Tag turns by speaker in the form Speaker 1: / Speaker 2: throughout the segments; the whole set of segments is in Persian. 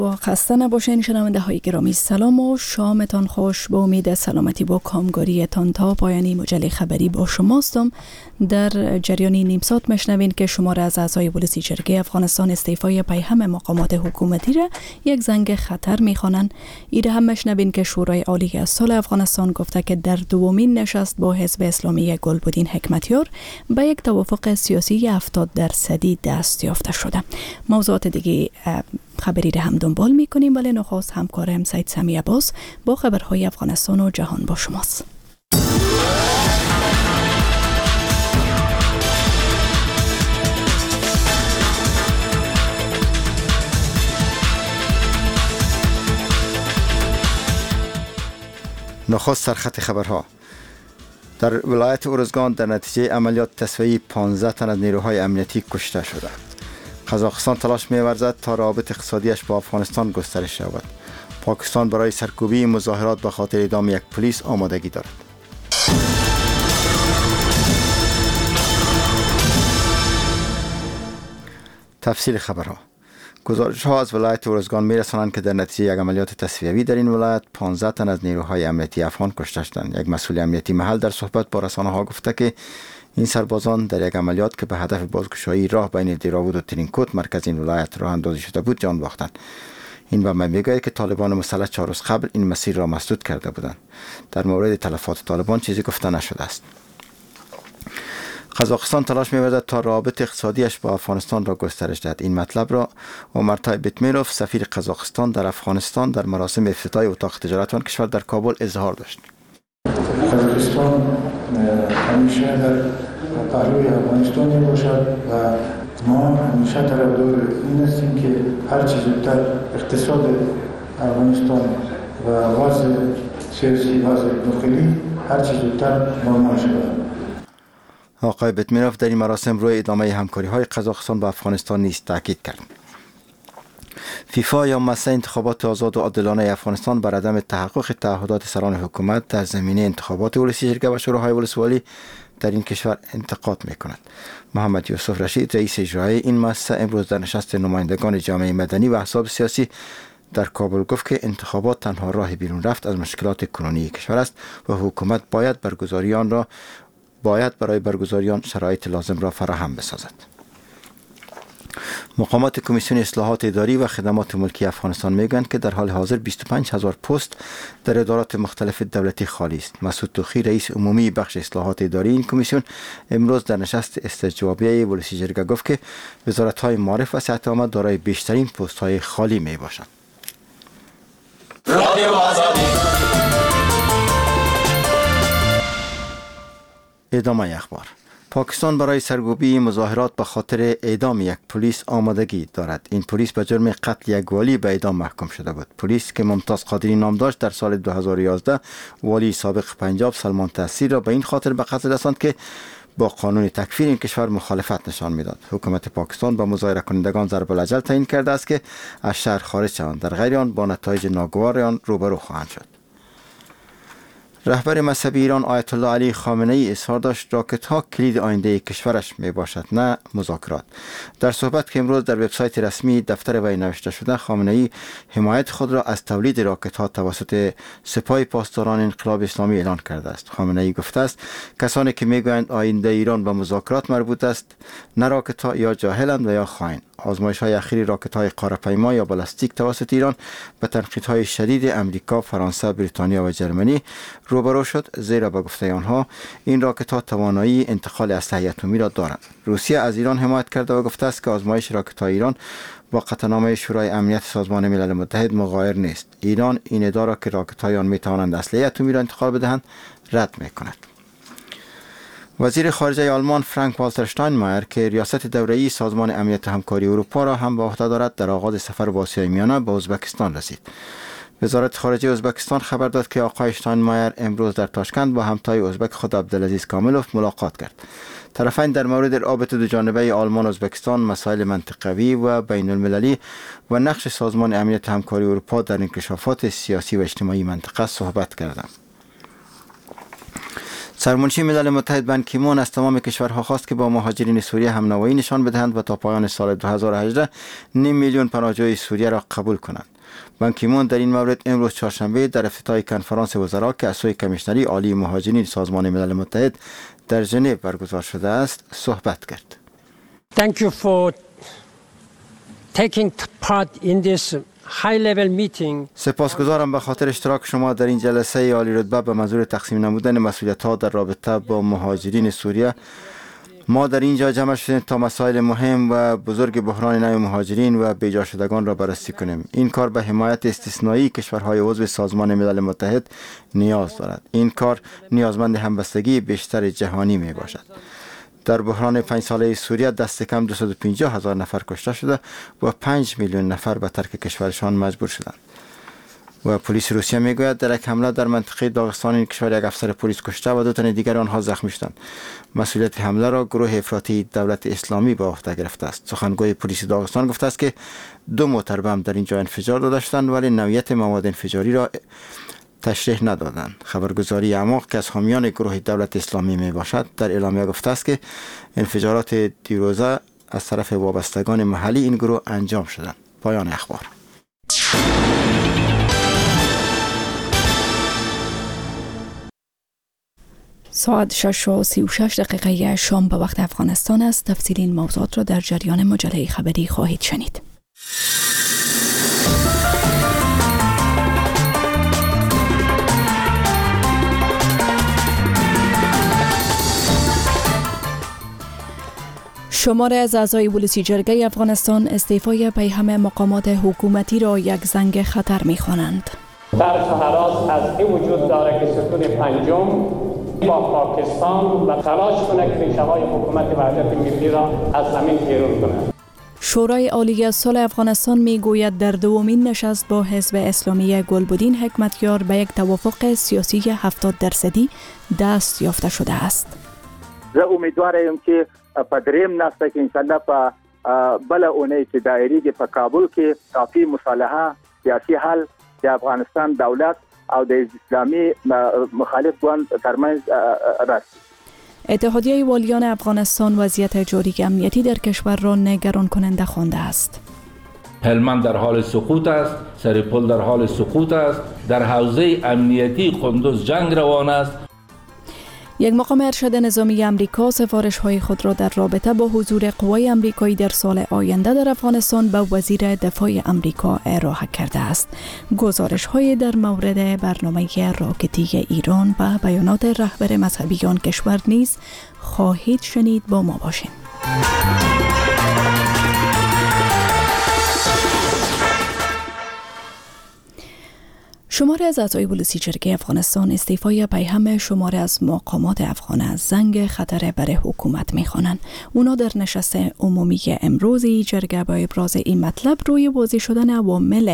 Speaker 1: با خسته نباشین شنونده های گرامی. سلام و شامتان خوش. با امید سلامتی با کامگاریتان تا پایانی مجله خبری با شماستم. در جریان نیم ساعت مشنوین که شماره از اعضای ولسی جرگه افغانستان استعفای پیهم مقامات حکومتی را یک زنگ خطر میخوانند. ایده هم مشنوین که شورای عالی از صلح افغانستان گفته که در دومین نشست با حزب اسلامی گلبدین حکمتیار به یک توافق سیاسی 70% دست یافته شده. موضوعات دیگه خبری را هم دنبال میکنیم، ولی نخست همکارم سید سمی عباس با خبرهای افغانستان و جهان با شماست.
Speaker 2: نخست سرخط خبرها. در ولایت ارزگان در نتیجه عملیات تصفیه‌ای 15 تن از نیروهای امنیتی کشته شده. قزاقستان تلاش می‌ورزد تا روابط اقتصادیش با افغانستان گسترش یابد. پاکستان برای سرکوبی مظاهرات به خاطر اعدام یک پلیس آمادگی دارد. تفصیل خبرها. گزارش‌ها از ولایت ارزگان می‌رسانند که در نتیجه یک عملیات تصفیه‌ای در این ولایت 15 تن از نیروهای امنیتی افغان کشته شدند. یک مسئول امنیتی محل در صحبت با رسانه‌ها گفته که این سربازان در یک عملیات که به هدف بازگشایی راه بین دیراود و ترینکوت مرکز این ولایت راه اندازی شده بود جان باختند. این به من میگوید که طالبان مسلح 4 روز قبل این مسیر را مسدود کرده بودند. در مورد تلفات طالبان چیزی گفته نشده است. قزاقستان تلاش می‌ورزد تا روابط اقتصادیش با افغانستان را گسترش دهد. این مطلب را اومرتای بیتمیروف سفیر قزاقستان در افغانستان در مراسم افتتاح اتاق تجارت آن کشور در کابل اظهار داشت.
Speaker 3: قزاقستان همیشه در پهلوی افغانستان میباشد و ما همیشه طرفدار این هستیم که هر چیز زودتر اقتصاد افغانستان و وضع سیاسی وضع داخلی هر چیز زودتر نرمال شود.
Speaker 2: آقای بیتمیروف در این مراسم روی ادامه همکاری‌های قزاقستان با افغانستان نیز تاکید کرد. فیفا یا مسئله انتخابات آزاد و عادلانه افغانستان بر عدم تحقق تعهدات سران حکومت در زمینه انتخابات ولسی جرگه و شوراهای ولسوالی در این کشور انتقاد می‌کند. محمد یوسف رشید رئیس اجرایی این مسئله امروز در نشست نمایندگان جامعه مدنی و احزاب سیاسی در کابل گفت که انتخابات تنها راه بیرون رفت از مشکلات کنونی کشور است و حکومت باید برای برگزاری آن شرایط لازم را فراهم بسازد. مقامات کمیسیون اصلاحات اداری و خدمات ملکی افغانستان میگویند که در حال حاضر 25,000 پست در ادارات مختلف دولتی خالی است. مسعود توخی رئیس عمومی بخش اصلاحات اداری این کمیسیون امروز در نشست استجوابیه ولسی جرگه گفت که وزارت‌های معارف و صحت عامه دارای بیشترین پست‌های خالی میباشند. ادامه اخبار. پاکستان برای سرکوبی مظاهرات به خاطر اعدام یک پلیس آمادگی دارد. این پلیس به جرم قتل یک والی به اعدام محکوم شده بود. پلیس که ممتاز قادری نام داشت در سال 2011 والی سابق پنجاب سلمان تحصیل را به این خاطر به قتل رساند که با قانون تکفیر این کشور مخالفت نشان میداد. حکومت پاکستان با مظاهره کنندگان ضرب الاجل تعیین کرده است که از شهر خارج شوند، در غیر آن با نتایج ناگوار آن روبرو خواهند شد. رهبر مذهبی ایران آیت الله علی خامنه ای اظهار داشت راکت ها کلید آینده کشورش می باشد نه مذاکرات. در صحبت که امروز در وبسایت رسمی دفتر وی نوشته شده، خامنه ای حمایت خود را از تولید راکت ها توسط سپاه پاسداران انقلاب اسلامی اعلان کرده است. خامنه ای گفته است کسانی که میگویند آینده ایران به مذاکرات مربوط است نه راکت ها یا جاهلند و یا خائن. آزمایش‌های اخیر راکت‌های قاره‌پیما یا بالستیک توسط ایران به تنقیدهای شدید امریکا، فرانسه، بریتانیا و جرمنی روبرو شد، زیرا به گفته آنها این راکت‌ها توانایی انتقال اسلحه اتمی را دارند. روسیه از ایران حمایت کرده و گفته است که آزمایش راکت‌های ایران با قطعنامه شورای امنیت سازمان ملل متحد مغایر نیست. ایران این ادعا را که راکت‌های آن می‌توانند اسلحه اتمی را انتقال بدهند رد می‌کند. وزیر خارجه آلمان فرانک والتر شتاینمایر که ریاست دوره‌ای سازمان امنیت همکاری اروپا را هم به عهده دارد در آغاز سفر به آسیای میانه به ازبکستان رسید. وزارت خارجه ازبکستان خبر داد که آقای شتاینمایر امروز در تاشکند با همتای ازبک خود عبدالعزیز کاملوف ملاقات کرد. طرفین در مورد رابطه دوجانبه آلمان و ازبکستان، مسائل منطقوی و بین المللی و نقش سازمان امنیت همکاری اروپا در انکشافات سیاسی و اجتماعی منطقه صحبت کردند. سرمنشی ملل متحد بن کی مون از تمام کشورها خواست که با مهاجرین سوریه همنوایی نشان بدهند و تا پایان سال 2018 نیم میلیون پناهجوی سوریه را قبول کنند. بان کی مون در این مورد امروز چهارشنبه در افتتاح کنفرانس وزرا که از سوی کمیشنری عالی مهاجرین سازمان ملل متحد در ژنو برگزار شده است صحبت کرد.
Speaker 4: Thank you for taking part in this high-level meeting.
Speaker 2: سپاسگزارم به خاطر اشتراک شما در این جلسه عالی رتبه به منظور تقسیم نمودن مسئولیت‌ها در رابطه با مهاجرین سوریه. ما در اینجا جمع شدیم تا مسائل مهم و بزرگ بحران نوع مهاجرین و بیجا شدگان را بررسی کنیم. این کار به حمایت استثنایی کشورهای عضو سازمان ملل متحد نیاز دارد. این کار نیازمند همبستگی بیشتر جهانی می باشد. در بحران 5 ساله سوریه دست کم 250,000 نفر کشته شده و 5 میلیون نفر به ترک کشورشان مجبور شدند. و پلیس روسیه میگوید در یک حمله در منطقه داغستان این کشور یک افسر پلیس کشته و 2 تن دیگر آنها زخمی شدند. مسئولیت حمله را گروه افراطی دولت اسلامی به عهده گرفته است. سخنگوی پلیس داغستان گفته است که 2 موتر بم در اینجا انفجار داده شدند ولی نوعیت مواد انفجاری را تشریح ندادند. خبرگزاری اعماق که از حامیان گروه دولت اسلامی می باشد در اعلامیه گفته است که انفجارات دیروزه از طرف وابستگان محلی این گروه انجام شدند. پایان اخبار.
Speaker 1: ساعت 6:36 شام به وقت افغانستان است. تفصیل این موضوعات را در جریان مجله خبری خواهید شنید. شمار از اعضای ولسی جرگه افغانستان استعفای پیهم مقامات حکومتی را یک زنگ خطر می‌خوانند.
Speaker 5: در هراس از این وجود داره که ستون پنجم با پاکستان و تلاش کنه که ریشه‌های حکومت وحدت ملی را از زمین بیرون کنه.
Speaker 1: شورای عالی صلح افغانستان میگوید در دومین نشست با حزب اسلامی گلبدین حکمتیار به یک توافق سیاسی 70% دست یافته شده است.
Speaker 6: زه امیدوارم که په دریم نسته کې انشاءالله په بل اونۍ چې دایریږي په کابل کې کافي مصالحه سیاسي حل د افغانستان دولت او د اسلامي مخالف ګوند ترمنځ راسي.
Speaker 1: اتحادیه والیان افغانستان وضعیت جاری امنیتی در کشور را نگران کننده خوانده است.
Speaker 7: هلمند در حال سقوط است، سرپل در حال سقوط است، در حوزه امنیتی قندوز جنگ روان است.
Speaker 1: یک مقام ارشد نظامی امریکا سفارش‌های خود را در رابطه با حضور قوای امریکایی در سال آینده در افغانستان به وزیر دفاع امریکا ارائه کرده است. گزارش‌های در مورد برنامه راکتی ایران و بیانات رهبر مذهبی آن کشور نیز خواهید شنید. با ما باشید. شماره از اعضای ولسی جرگه افغانستان استعفای پیهم شماره از مقامات افغان از زنگ خطر برای حکومت می‌خوانند. اونا در نشست عمومی امروزی جرگه با ابراز این مطلب روی واضح شدن عوامل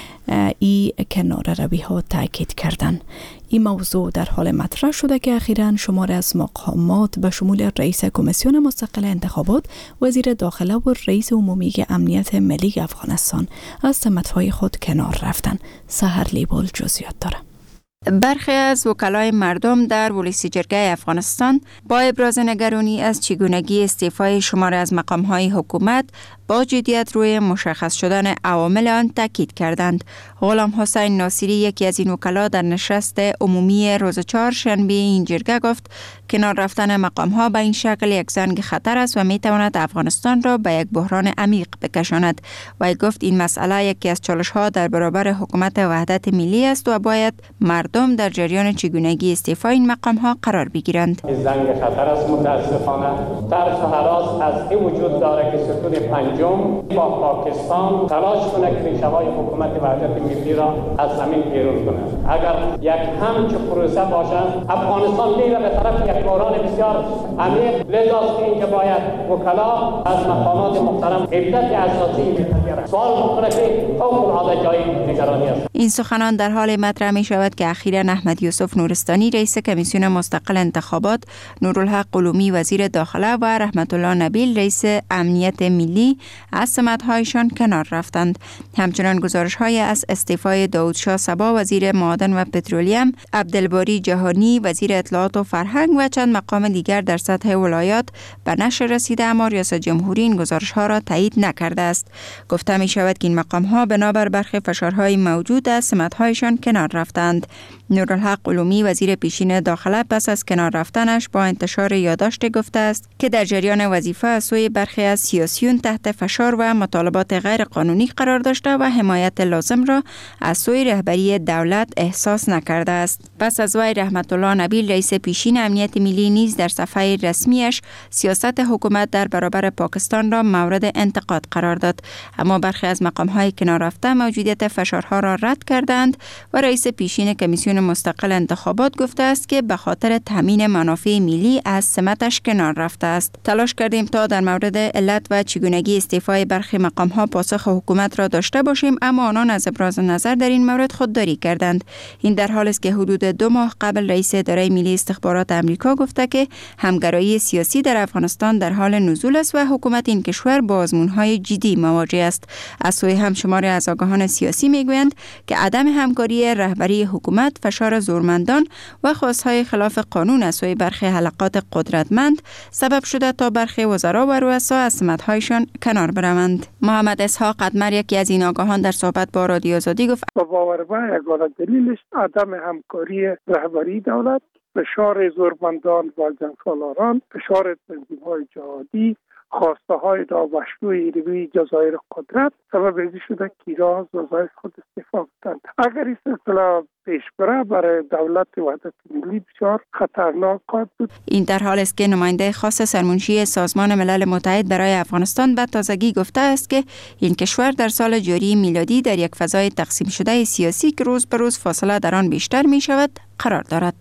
Speaker 1: ای کنار روی ها تاکید کردند. این موضوع در حال مطرح شده که اخیراً شماره از مقامات به شمول رئیس کمیسیون مستقل انتخابات، وزیر داخله و رئیس عمومی امنیت ملی افغانستان از سمت‌های خود کنار رفتند. سحر لیبال جزئیات داره.
Speaker 8: برخی از وکلای مردم در ولسی جرگه افغانستان با ابراز نگرانی از چگونگی استعفای شمار از مقام‌های حکومت با جدیت روی مشخص شدن عوامل آن تاکید کردند. غلام حسین ناصری، یکی از این وکلا، در نشست عمومی روز 4 شنبه این جرگه گفت کنار رفتن مقام‌ها به این شکل یک زنگ خطر است و می‌تواند افغانستان را به یک بحران عمیق بکشاند. و گفت این مسئله یکی از چالش‌ها در برابر حکومت وحدت ملی است و باید مردم در جریان چگونگی استعفای این مقام‌ها قرار بگیرند.
Speaker 5: این زنگ خطر است. متاسفانه ترس و هراس از این وجود داره که ستون پنجم با پاکستان تلاش کنه که ریشه‌های حکومت وحدت ملی را از زمین بیرون کنه. اگر یک همچه پروسه باشد افغانستان میره به طرف یک بحران بسیار عمیق. لذا است که باید وکلا از مقامات محترم عدت اساسی می‌گیرند. سوال می‌کنه که فوق‌العاده جای نگرانی است.
Speaker 8: این سخنان در حال مطرح می شود که اخیراً احمد یوسف نورستانی، رئیس کمیسیون مستقل انتخابات، نورالحق قلومی، وزیر داخله و رحمت الله نبیل، رئیس امنیت ملی، از سمت‌هایشان کنار رفتند. همچنان گزارش‌های از استعفای داودشاه صبا، وزیر معادن و پترولیم، عبدالباری جهانی، وزیر اطلاعات و فرهنگ و چند مقام دیگر در سطح ولایات به نشر رسیده، اما ریاست جمهوری این گزارش‌ها را تایید نکرده است. گفته گفته می شود که این مقام ها بنابر برخی فشارهای موجود از سمت‌هایشان کنار رفتند. نورالحق علومی وزیر پیشین داخله پس از کنار رفتنش با انتشار یادداشت گفته است که در جریان وظیفه از سوی برخی از سیاسیون تحت فشار و مطالبات غیر قانونی قرار داشته و حمایت لازم را از سوی رهبری دولت احساس نکرده است. پس از وی رحمت الله نبیل رئیس پیشین امنیت ملی نیز در صفحه رسمیش سیاست حکومت در برابر پاکستان را مورد انتقاد قرار داد، اما برخی از مقام‌های کنار رفته موجودیت فشارها را رد کردند و رئیس پیشین کمیسیون مستقل انتخابات گفته است که به خاطر تامین منافع ملی از سمتش کنار رفته است. تلاش کردیم تا در مورد علت و چگونگی استعفای برخی مقام‌ها پاسخ حکومت را داشته باشیم، اما آنان از ابراز نظر در این مورد خودداری کردند. این در حالی است که حدود 2 ماه قبل رئیس اداره ملی استخبارات آمریکا گفته که همگرایی سیاسی در افغانستان در حال نزول است و حکومت این کشور با آزمون‌های جدی مواجه است. از سوی هم شماری از آگاهان سیاسی میگویند که عدم همکاری رهبری حکومت، فشار زورمندان و خواست‌های خلاف قانون از سوی برخی حلقات قدرتمند سبب شده تا برخی وزرا و رؤسا از سمت‌هایشان کنار بروند. محمد اسحاق ادمر، یکی از این آگاهان، در صحبت با رادیو آزادی گفت:
Speaker 9: با باور به یگانه دلیلش عدم همکاری رهبری دولت، فشار زورمندان و جنگسالاران، فشار تنظیم‌های جهادی، خواسته‌های نامشروع روی جزایر قدرت سبب شده که ایران از خود استعفا بدهند. اگر این سلسله پیش بره برای دولت وحدت ملی بسیار خطرناک خواهد بود.
Speaker 8: این در حال است که نماینده خاص سرمنشی سازمان ملل متحد برای افغانستان به تازگی گفته است که این کشور در سال جاری میلادی در یک فضای تقسیم شده سیاسی که روز به روز فاصله در آن بیشتر می شود قرار دارد.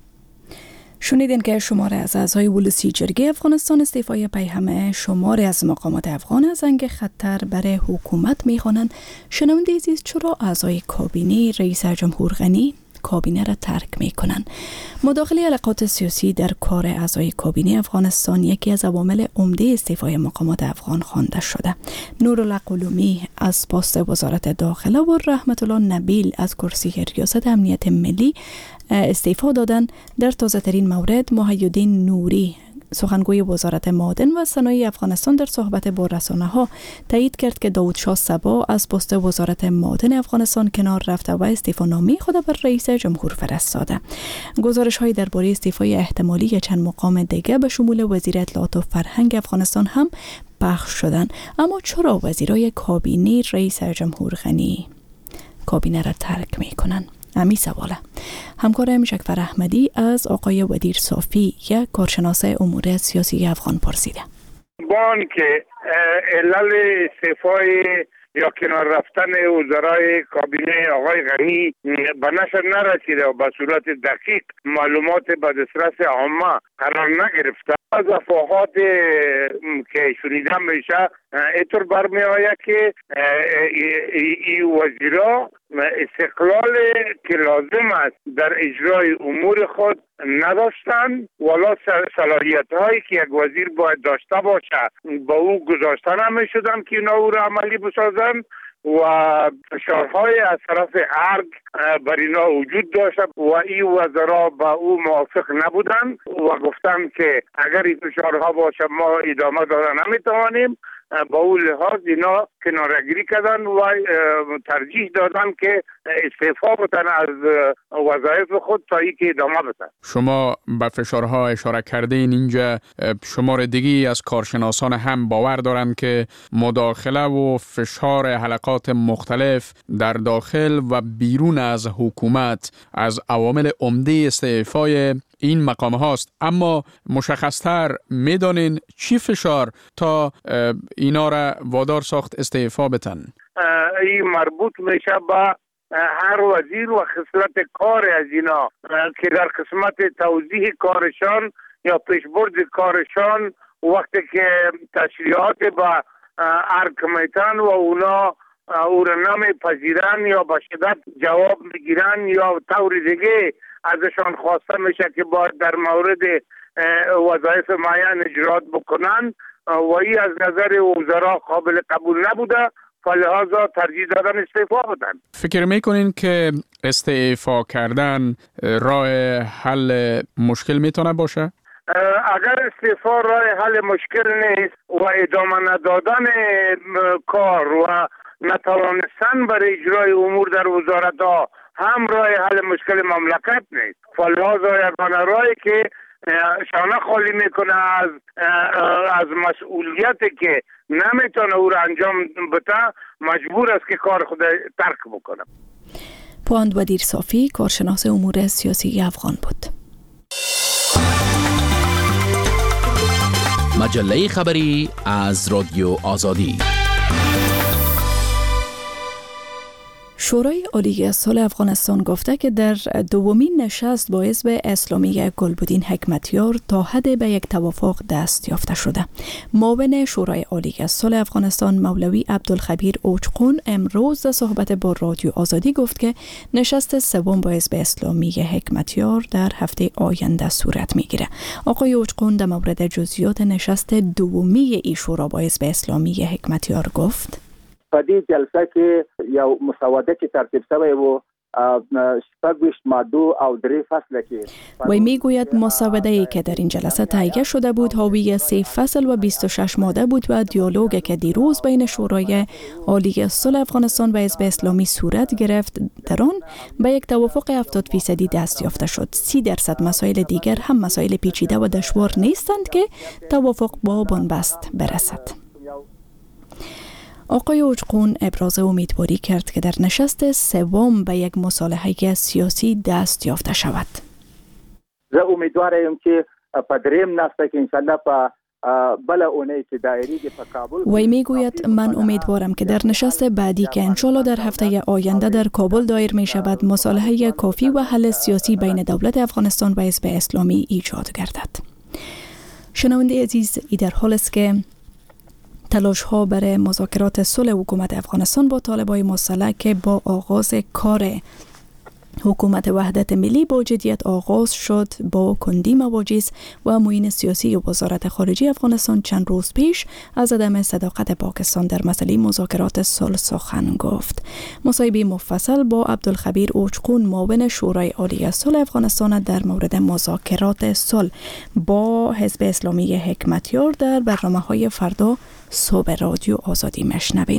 Speaker 1: شنیدین که شماره از اعضای ولسی جرگه افغانستان استعفای پیهمه شماره از مقامات افغان از زنگ خطر برای حکومت میخوانند. شنونده عزیز، چرا اعضای کابینه رئیس جمهور غنی کابینه را ترک میکنند؟ مداخله علاقات سیاسی در کار اعضای کابینه افغانستان یکی از عوامل عمده استعفای مقامات افغان خوانده شده. نورالحق علومی از پست وزارت داخله و رحمت الله نبیل از کرسی ریاست امنیت ملی استعفا دادند. در تازه ترین مورد محیالدین نوری سخنگوی وزارت معادن و صنایع افغانستان در صحبت با رسانه‌ها تایید کرد که داودشاه صبا از پست وزارت معادن افغانستان کنار رفته و استعفانامه خود بر رئیس جمهور فرستاده. گزارش‌های درباره استعفای احتمالی چند مقام دیگر به شمول وزیر اطلاعات و فرهنگ افغانستان هم پخش شدند. اما چرا وزیرای کابینه رئیس جمهور غنی کابینه را ترک می‌کنند؟ امی سواله. همکارم شکفر احمدی از آقای ودیر صافی، یک کارشناس امور سیاسی افغان، پرسیده.
Speaker 10: بان که علل استعفای یا کنار رفتن وزرای کابینه آقای غنی به نشر نرسیده و به صورت دقیق معلومات به دسترس عامه قرار نگرفته، از افواهات که شنیده میشه اینطور برمی آید که این وزیرا استقلال که لازم است در اجرای امور خود نداشتند، ولی صلاحیت هایی که یک وزیر باید داشته باشه با او گذاشته نمی شدن که اینا او را عملی بسازند و فشارهای از طرف ارگ بر اینا وجود داشت و این وزرا با او موافق نبودند و گفتند که اگر این فشارها باشه ما ادامه دادن نمیتوانیم. با اون لحاظ اینا کناره‌گیری کردن و ترجیح دادن که استعفا بدن از وظایف خود تا اینکه ادامه بدن.
Speaker 11: شما به فشارها اشاره کردین. اینجا شمار دیگی از کارشناسان هم باور دارند که مداخله و فشار حلقات مختلف در داخل و بیرون از حکومت از عوامل عمده استعفای این مقام هاست. اما مشخصتر میدانین چی فشار تا اینا را وادار ساخت استعفا بتن؟
Speaker 10: این مربوط میشه به هر وزیر و خصلت کار از اینا که در قسمت توضیح کارشان یا پیشبرد کارشان وقتی که تشریعات با ارگ میتن و اونا او را نمیپذیرن یا با شدت جواب میگیرن یا طور دیگه ازشان خواسته میشه که باید در مورد وظایف معین اجرات بکنن و این از نظر وزرا قابل قبول نبوده، فلحاظا ترجیح دادن استعفا بدن.
Speaker 11: فکر میکنین که استعفا کردن راه حل مشکل میتونه باشه؟
Speaker 10: اگر استعفا راه حل مشکل نیست و ادامه ندادن کار و نتوانستن برای اجرای امور در وزارت ها هم راه حل مشکل مملکت نیست. فلحاظ یگانه راهی که شانه خالی میکنه از مسئولیتی که نمیتونه او را انجام بده، مجبور است که کار خود ترک بکنه.
Speaker 1: پواند ودیر صافی، کارشناس امور سیاسی افغان بود.
Speaker 12: مجله خبری از رادیو آزادی.
Speaker 1: شورای عالی صلح افغانستان گفته که در دومین نشست با حزب اسلامی گلبدین حکمتیار تا حد به یک توافق دست یافته شده. معاون شورای عالی صلح افغانستان مولوی عبدالخبیر اوچقون امروز در صحبت با رادیو آزادی گفت که نشست سوم با حزب اسلامی حکمتیار در هفته آینده صورت میگیره. آقای اوچقون در مورد جزئیات نشست دومی ای شورا با حزب اسلامی حکمتیار گفت:
Speaker 6: په دې جلسه کې یو مسوده کې ترتیب شوی و 26 ماده او 3 فصل کې
Speaker 1: و میگوید مسوده‌ای که در این جلسه تهیه شده بود حاوی 3 فصل و 26 ماده بود و دیالوگی که دیروز بین شورای عالی صلح افغانستان و حزب اسلامی صورت گرفت در آن به یک توافق 70% دست یافته شد. 30% مسائل دیگر هم مسائل پیچیده و دشوار نیستند که توافق با بنبست برسد. آقای اوچقون ابراز امیدواری کرد که در نشست سوم به یک مصالحه سیاسی دست یافته شود.
Speaker 6: زه امیدوارم که په دریم نسته کې انشاءالله په بل اونۍ کې دایریږي په کابل.
Speaker 1: وی میگوید من امیدوارم که در نشست بعدی که انشالله در هفته آینده در کابل دایر می شود مصالحه کافی و حل سیاسی بین دولت افغانستان و حزب اسلامی ایجاد گردد. شنونده عزیز، ای در حال است که تلاش ها برای مذاکرات صلح حکومت افغانستان با طالبان مسلح که با آغاز کار حکومت وحدت ملی با جدیت آغاز شد با کندی مواجز و معین سیاسی وزارت خارجه افغانستان چند روز پیش از عدم صداقت پاکستان در مسئله مذاکرات صلح سخن گفت. مصاحبه مفصل با عبدالخبیر اوچقون معاون شورای عالی صلح افغانستان در مورد مذاکرات صلح با حزب اسلامی حکمتیار در برنامه‌های فردا صبح رادیو آزادی مشنوین.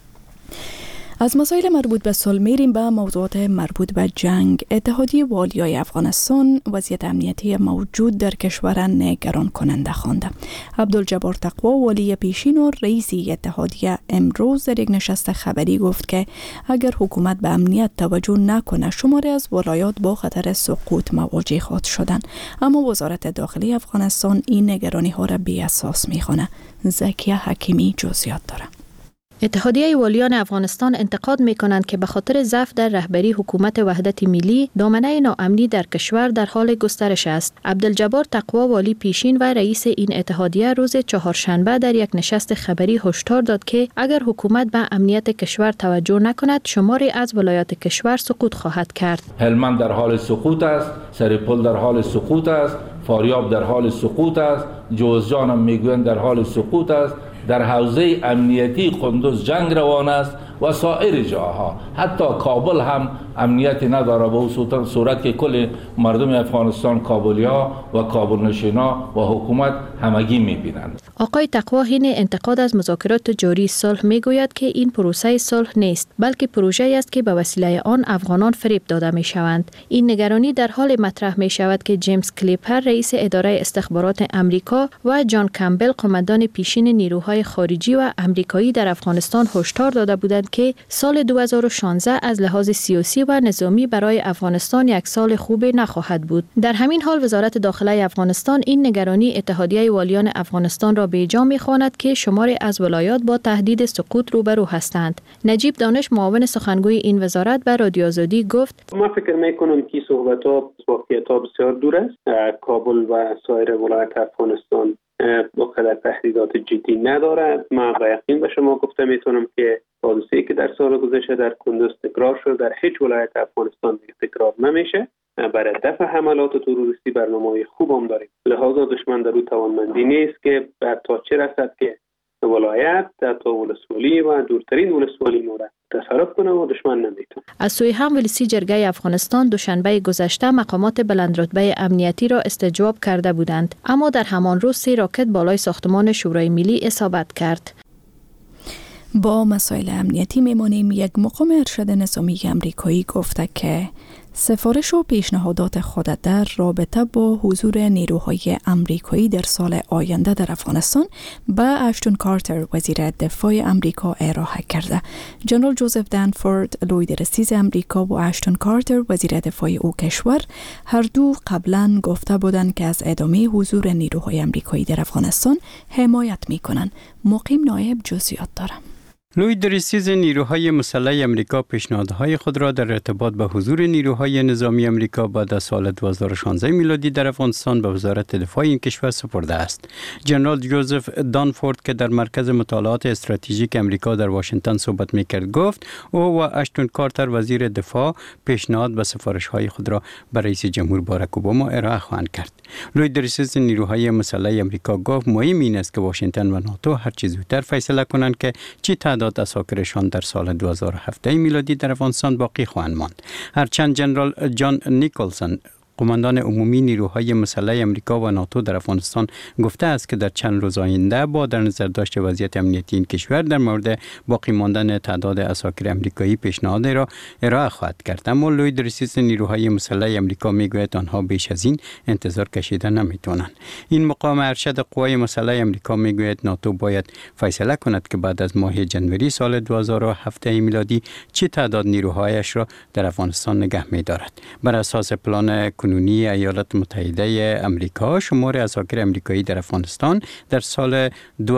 Speaker 1: از مسائل مربوط به صلح میریم به موضوعات مربوط به جنگ. اتحادیه والیای افغانستان وضعیت امنیتی موجود در کشور نگران کننده خوانده. عبدالجبار تقوا والی پیشین و رئیس اتحادیه امروز در یک نشست خبری گفت که اگر حکومت به امنیت توجه نکنه شماری از ولایات با خطر سقوط مواجه خواهد شدن. اما وزارت داخلی افغانستان این نگرانی ها را بی اساس میخوانه. زکیه حکیمی جزئیات داره.
Speaker 13: اتحادیه والیان افغانستان انتقاد می‌کنند که به خاطر ضعف در رهبری حکومت وحدت ملی دامنه ناامنی در کشور در حال گسترش است. عبدالجبار تقوا والی پیشین و رئیس این اتحادیه روز چهارشنبه در یک نشست خبری هشدار داد که اگر حکومت به امنیت کشور توجه نکند شماری از ولایات کشور سقوط خواهد کرد.
Speaker 7: هلمند در حال سقوط است، سرپل در حال سقوط است، فاریاب در حال سقوط است، جوزجان هم میگویند در حال سقوط است. در حوزه امنیتی قندوز جنگ روان است و سایر جاها، حتی کابل هم امنیتی نداره به اون صورت که کل مردم افغانستان کابلیا و کابل نشینا و حکومت همگی میبینند.
Speaker 13: آقای تقوا حین انتقاد از مذاکرات جاری صلح میگوید که این پروسه صلح نیست بلکه پروژه‌ای است که به وسیله آن افغانان فریب داده میشوند. این نگرانی در حال مطرح میشود که جیمز کلیپر رئیس اداره استخبارات امریکا و جان کمبل قماندان پیشین نیروهای خارجی و امریکایی در افغانستان هشدار داده بودند که سال 2016 از لحاظ سیاسی و نظامی برای افغانستان یک سال خوب نخواهد بود. در همین حال وزارت داخلی افغانستان این نگرانی اتحادیه والیان افغانستان را به جا می‌خواند که شماری از ولایات با تهدید سقوط روبرو هستند. نجیب دانش معاون سخنگوی این وزارت به رادیو آزادی گفت:
Speaker 14: ما فکر می‌کنم که صحبت‌ها واقعیت‌ها بسیار دور است. کابل و سایر ولایات افغانستان با قدر تهدیدات جدی ندارد. من با یقین به شما گفته میتونم که حادثه‌ای که در سال گذشته در کندوز تکرار شد در هیچ ولایت افغانستان تکرار نمیشه. برای دفع حملات تروریستی برنامه‌های خوب هم داریم. لذا دشمن در او توانمندی نیست که تا چه رسد که ولایت تا ولسوالی و دورترین ولسوالی نوره تصرف کنه و دشمن نمیتونه.
Speaker 13: از سوی هم ولسی جرگه افغانستان دوشنبه گذشته مقامات بلندرتبه امنیتی را استجواب کرده بودند، اما در همان روز 3 راکت بالای ساختمان شورای ملی اصابت کرد.
Speaker 1: با مسائل امنیتی میمانیم. یک مقام ارشد نظامی امریکایی گفته که سفارش و پیشنهادات خود در رابطه با حضور نیروهای امریکایی در سال آینده در افغانستان به اشتون کارتر وزیر دفاع امریکا ارائه کرده. جنرال جوزف دنفورد لوی درستیز امریکا و اشتون کارتر وزیر دفاع او کشور هر دو قبلا گفته بودند که از ادامه حضور نیروهای امریکایی در افغانستان حمایت میکنند. مقیم نایب جزئیات داره.
Speaker 15: لوی درستیز نیروهای مسلح امریکا پیشنهادهای خود را در ارتباط به حضور نیروهای نظامی امریکا بعد از سال 2016 میلادی در افغانستان به وزارت دفاع این کشور سپرده است. جنرال جوزف دانفورد که در مرکز مطالعات استراتژیک امریکا در واشنگتن صحبت میکرد گفت او و اشتون کارتر وزیر دفاع پیشنهاد به سفارش‌های خود را به رئیس جمهور باراک اوباما ارائه خواهند کرد. لوی درستیز نیروهای مسلح امریکا گفت مهم این است که واشنگتن و ناتو هر چه زودتر فیصله کنند که چه تعداد اساکرشان در سال 2017 میلادی در افغانستان باقی خواهند ماند. هرچند جنرال جان نیکلسون قماندان عمومی نیروهای مسلح امریکا و ناتو در افغانستان گفته است که در چند روز آینده با در نظر داشت وضعیت امنیتی این کشور در مورد باقی ماندن تعداد اساکر امریکایی پیشنهاد را ارائه خواهد کرد. اما لوی درستیز نیروهای مسلح امریکا میگوید آنها بیش از این انتظار کشیده نمیتونند. این مقام ارشد قوای مسلح امریکا میگوید ناتو باید فیصله کند که بعد از ماه جنوری سال 2017 میلادی چه تعداد نیروهایش را در افغانستان نگه می‌دارد. بر اساس پلان کنونی ایالات متحده امریکا شمار اساکر امریکایی در افغانستان در سال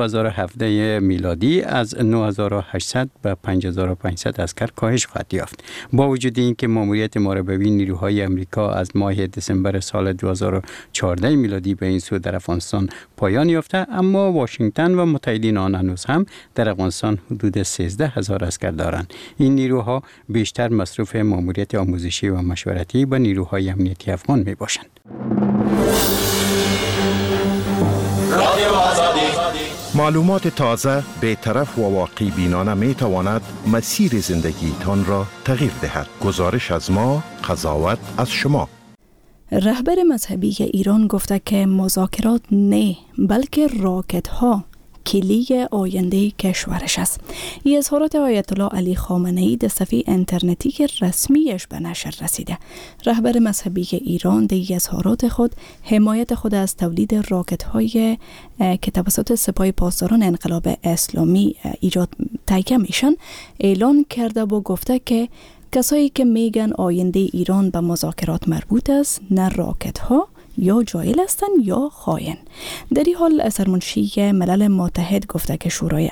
Speaker 15: 2017 میلادی از 9800 به 5500 عسکر کاهش خواهد یافت. با وجود اینکه ماموریت مربوی نیروهای امریکا از ماه دسامبر سال 2014 میلادی به این سو در افغانستان پایان یافته، اما واشنگتن و متحدین آن هنوز هم در افغانستان حدود 13000 عسکر دارند. این نیروها بیشتر مصروف ماموریت آموزشی و مشورتی با نیروهای امنیتی افغان می باشند.
Speaker 16: معلومات تازه، بی‌طرف و واقعی بینانه می تواند مسیر زندگی تان را تغییر دهد. گزارش از ما، قضاوت از شما.
Speaker 1: رهبر مذهبی ایران گفته که مذاکرات نه بلکه راکت ها کلید آینده کشورش است. این اظهارات آیت الله علی خامنه‌ای در صفحه اینترنتی که رسمیش به نشر رسیده. رهبر مذهبی ایران در اظهارات خود حمایت خود از تولید راکت‌های که توسط سپاه پاسداران انقلاب اسلامی ایجاد تهیه میشن اعلان کرده و گفته که کسایی که میگن آینده ایران به مذاکرات مربوط است نه راکت‌ها یا جاهل هستند یا خائن. در این حال سرمنشی ملل متحد گفته که شورای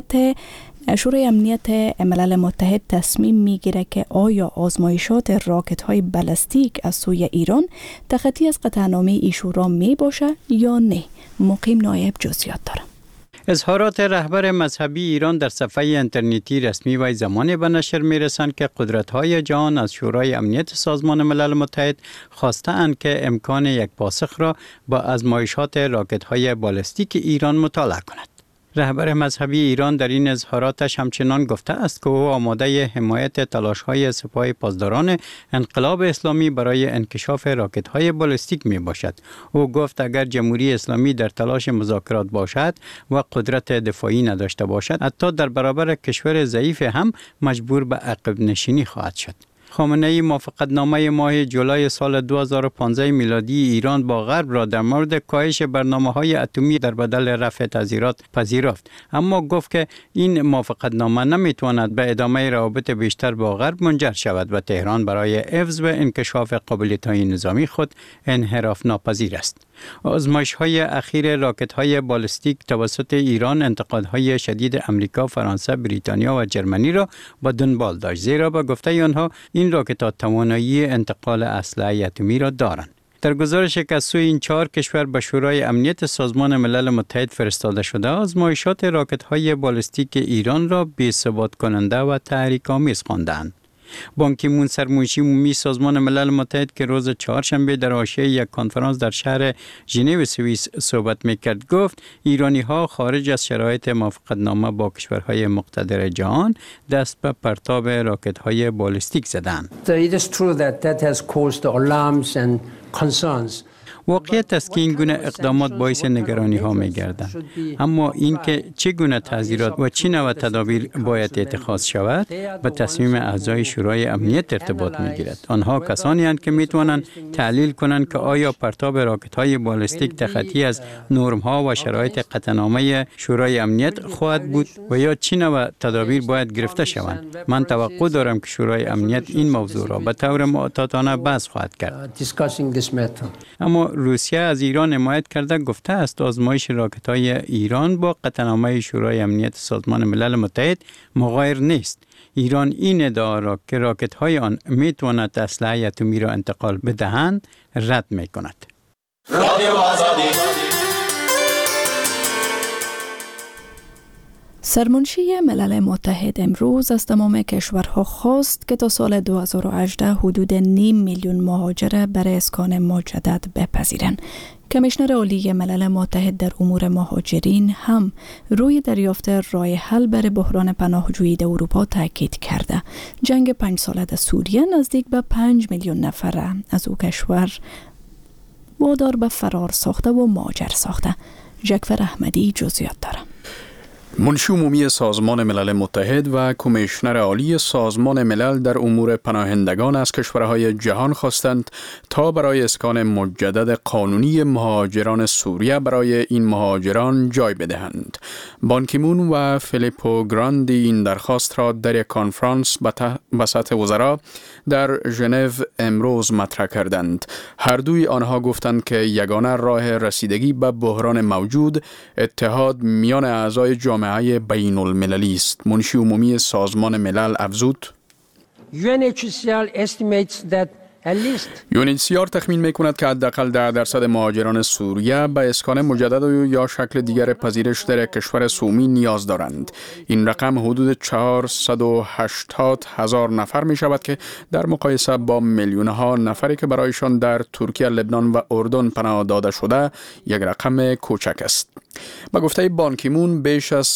Speaker 1: امنیت ملل متحد تصمیم میگیره که آیا آزمایشات راکت های بالستیک از سوی ایران تخطی از قطعنامه ای شورا می باشه یا نه. مقیم نایب جزئیات داره.
Speaker 15: اظهارات رهبر مذهبی ایران در صفحه اینترنتی رسمی و زمانی به نشر می‌رسند که قدرت‌های جهان از شورای امنیت سازمان ملل متحد خواسته‌اند که امکان یک پاسخ را با آزمایشات راکت‌های بالستیک ایران مطالعه کند. رهبر مذهبی ایران در این اظهاراتش همچنان گفته است که او آماده حمایت تلاش‌های سپاه پاسداران انقلاب اسلامی برای انکشاف راکت‌های بالستیک میباشد. او گفت اگر جمهوری اسلامی در تلاش مذاکرات باشد و قدرت دفاعی نداشته باشد، حتی در برابر کشور ضعیف هم مجبور به عقب نشینی خواهد شد. خامنه‌ای موافقتنامه ماه جولای سال 2015 میلادی ایران با غرب را در مورد کاهش برنامه‌های اتمی در بدل رفع تعزیرات پذیرفت، اما گفت که این موافقتنامه نمیتواند به ادامه روابط بیشتر با غرب منجر شود و تهران برای حفظ و انکشاف قابلیت‌های نظامی خود انحراف ناپذیر است. آزمایش‌های اخیر راکت‌های بالستیک توسط ایران انتقادهای شدید امریکا، فرانسه، بریتانیا و جرمنی را با دنبال داشت، زیرا به گفته آنها این راکت‌ها توانایی انتقال اسلحه اتمی را دارند. در گزارش که از سوی این 4 کشور به شورای امنیت سازمان ملل متحد فرستاده شده، آزمایشات راکت‌های بالستیک ایران را بی‌ثبات کننده و تحریک‌آمیز خواندند. بان کی مون سرمنشی عمومی سازمان ملل متحد که روز چهارشنبه در حاشیه یک کنفرانس در شهر ژنو سوئیس صحبت میکرد گفت ایرانی ها خارج از شرایط موافقتنامه با کشورهای مقتدر جهان دست به پرتاب راکت های بالستیک زدند.
Speaker 4: It is true that has caused alarms and concerns.
Speaker 15: واقعیت است که این گونه اقدامات باعث نگرانی ها می گردند. اما اینکه چگونه تحذیرات و چه نوع تدابیر باید اتخاذ شود به تصمیم اعضای شورای امنیت ارتباط می گیرد. آنها کسانی هستند که می توانند تحلیل کنند که آیا پرتاب راکت های بالستیک تخطی از نرم ها و شرایط قطعنامه شورای امنیت خواهد بود و یا چه نوع تدابیر باید گرفته شوند. من توقع دارم که شورای امنیت این موضوع را به طور محتاطانه بحث خواهد کرد. اما روسیه از ایران حمایت کرده گفته است آزمایش راکت های ایران با قطعنامه شورای امنیت سازمان ملل متحد مغایر نیست. ایران این ادعا را که راکت های آن می تواند اسلحه اتمی را انتقال بدهند رد می کند.
Speaker 1: سرمنشی ملل متحد امروز از تمام کشورها خواست که تا سال 2018 حدود 5 میلیون مهاجر برای اسکان مجدد بپذیرند. کمیشنر عالی ملل متحد در امور مهاجرین هم روی دریافت راه حل برای بحران پناهجویی در اروپا تاکید کرده. جنگ 5 ساله در سوریه نزدیک به 5 میلیون نفر از او کشور وادار به فرار ساخته و مهاجر ساخته. جعفر احمدی جزئیات داره.
Speaker 11: منشی عمومی سازمان ملل متحد و کمیشنر عالی سازمان ملل در امور پناهندگان از کشورهای جهان خواستند تا برای اسکان مجدد قانونی مهاجران سوریه برای این مهاجران جای بدهند. بان کی مون و فیلیپو گراندی این درخواست را در یک کنفرانس به سطح وزرا در ژنو امروز مطرح کردند. هر دوی آنها گفتند که یگانه راه رسیدگی به بحران موجود اتحاد میان اعضای جامعه بین المللی است. منشی عمومی سازمان ملل افزود UNHCR تخمین می‌کند که حداقل 10% مهاجران سوریه به اسکان مجدد یا شکل دیگر پذیرش در کشور سومی نیاز دارند. این رقم حدود 480,000 نفر می شود که در مقایسه با میلیون‌ها نفری که برایشان در ترکیه، لبنان و اردن پناه داده شده یک رقم کوچک است. با گفته بان کی مون بیش از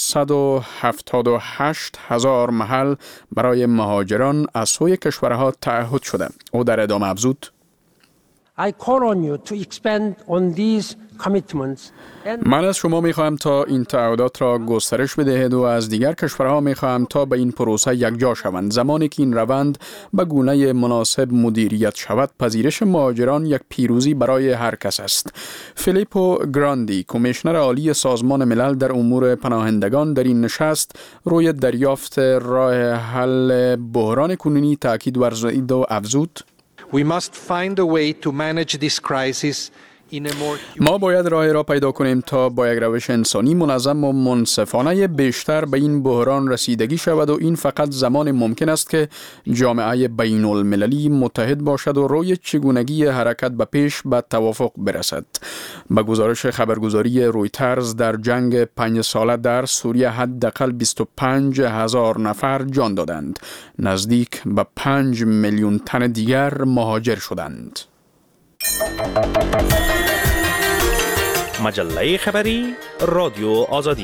Speaker 11: 178,000 محل برای مهاجران از سوی کشورها تعهد شده. او در ادامه افزود من از شما میخواهم تا این تعهدات را گسترش بدهید و از دیگر کشورها میخواهم تا به این پروسه یکجا شوند. زمانی که این روند به گونه مناسب مدیریت شود، پذیرش مهاجران یک پیروزی برای هر کس است. فیلیپو گراندی، کمیشنر عالی سازمان ملل در امور پناهندگان، در این نشست روی دریافت راه حل بحران کنونی تاکید ورزید و افزود
Speaker 17: We must find a way to manage this crisis.
Speaker 11: ما باید راهی را پیدا کنیم تا با یک روش انسانی منظم و منصفانه بیشتر به این بحران رسیدگی شود و این فقط زمان ممکن است که جامعه بین المللی متحد باشد و روی چگونگی حرکت به پیش به توافق برسد. به گزارش خبرگزاری رویترز در جنگ 5 ساله در سوریه حداقل 25,000 نفر جان دادند. نزدیک به 5 میلیون تن دیگر مهاجر شدند.
Speaker 18: مجله خبری رادیو آزادی.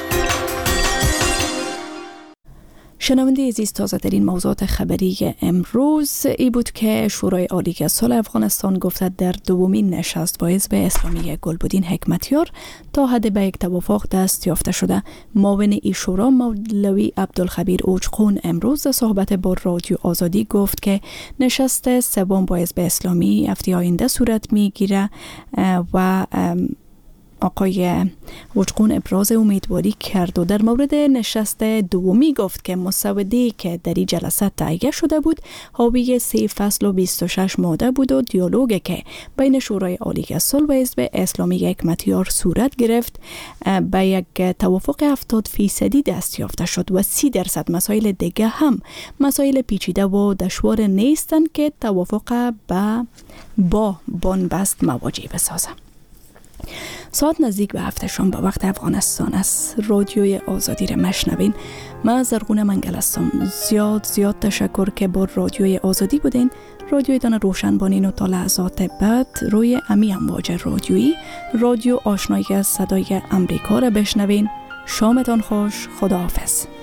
Speaker 1: شنونده عزیز، تازه ترین موضوعات خبری امروز ای بود که شورای عالی صلح افغانستان گفته در دومین نشست با حزب اسلامی گلبدین حکمتیار تا حد به یک توافق دست یافته شده. معاون ای شورا مولوی عبدالخبیر اوجقون امروز در صحبت با رادیو آزادی گفت که نشست سوم با حزب اسلامی هفته آینده صورت میگیره و آقای اوجقون ابراز امیدواری کرد و در مورد نشست دومی گفت که مسوده‌ای که در این جلسه تهیه شده بود حاوی 3 فصل و 26 ماده بود و دیالوگی که بین شورای عالی صلح و حزب اسلامی حکمتیار صورت گرفت به یک توافق 70% دست یافته شد و 30% مسائل دیگه هم مسائل پیچیده و دشوار نیستند که توافق با بنبست مواجه بسازه. ساعت نزدیک به 7 شام به وقت افغانستان است. رادیوی آزادی را مشنوین. من زرغونه منگل هستم. زیاد تشکر که با رادیوی آزادی بودین. رادیوی دان روشن بانین و تا لحظات بعد روی امی امواج رادیویی رادیو آشنایی از صدای امریکا را بشنوین. شامتان خوش. خداحافظ.